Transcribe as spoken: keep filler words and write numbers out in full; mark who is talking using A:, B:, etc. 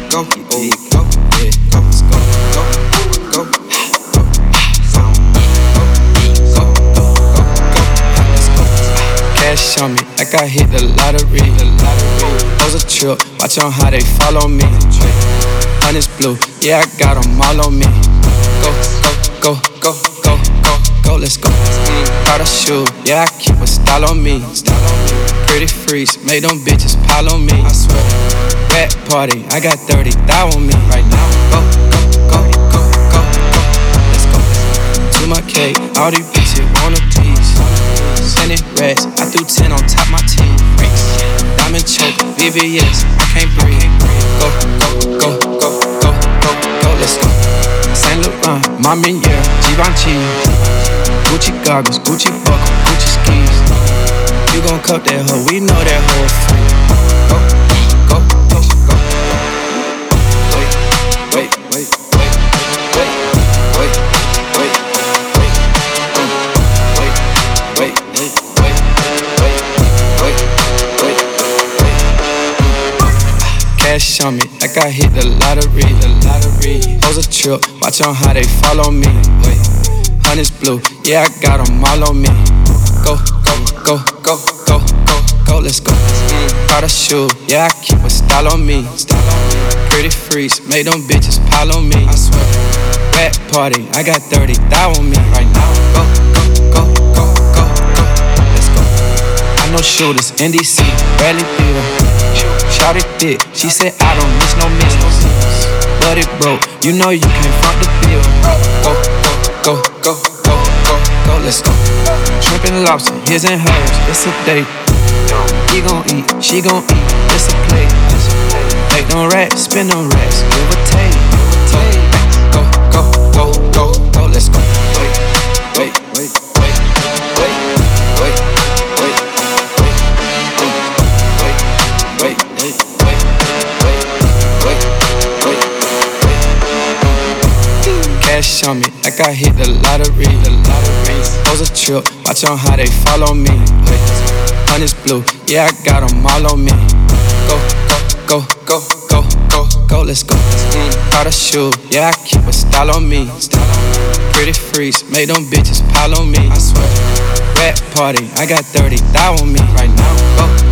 A: go, go, go, yeah, go, let's go, go, go, go, go, go, go, go, let's go. Cash on me, like I hit the lottery. The lottery. Those a trip, watch on how they follow me. Honey's blue, yeah, I got them all on me. Go, go, go, go, go, go, go, let's go. Proud of shoe, yeah, I keep a style on me. Pretty freeze, make them bitches pile on me. I swear. Rat party, I got thirty thou on me right now. Go, go, go, go, go, go, let's go. To my cake, all these bitches want a piece. Sending rats, I threw ten on top my team. Diamond choke, V V S, I can't breathe. Go, go, go, go, go, go, go, let's go. Saint Laurent, Marminiere, Givenchy, Gucci goggles, Gucci buckle, Gucci skis. You gon' cup that hoe, we know that hoe free. Go, go, go, go. Wait, wait, wait, wait, wait, wait, wait, wait, wait, wait, wait, wait, wait, wait, wait, wait. Cash on me, like I hit the lottery. The lottery. Hoes a trip, watch on how they follow me. Wait, honey's blue, yeah, I got them all on me. Go, go, go, go, go, go, go, let's go. Proud of shoe, yeah, I keep a style on me. Pretty freeze, make them bitches pile on me. I swear. Rat party, I got thirty thou on me right now. Go, go, go, go, go, go, let's go. I know shooters, N D C, Bradley Beal. Shouted thick, she said I don't miss no miss no miss. But it broke, you know you can't front the bill. Go, go, go, go, go, go, go, let's go. Shrimp and lobster, his and hers, it's a date. He gon' eat, she gon' eat, it's a plate. Make them racks, spin them racks, give a take. Go, go, go, go, go, let's go. Wait, wait, wait, wait, wait, wait, wait, wait, wait, wait, wait, wait, wait, wait, wait. Cash on me, like I hit the lottery. The lottery. Hoes a trip, watch on how they follow me. Honey's blue, yeah, I got them all on me. Go, go, go, go, go, go, go, let's go. Proud of shoe, yeah, I keep a style on me. Pretty freeze, make them bitches pile on me. I swear. Rat party, I got thirty thou on me right now. Go.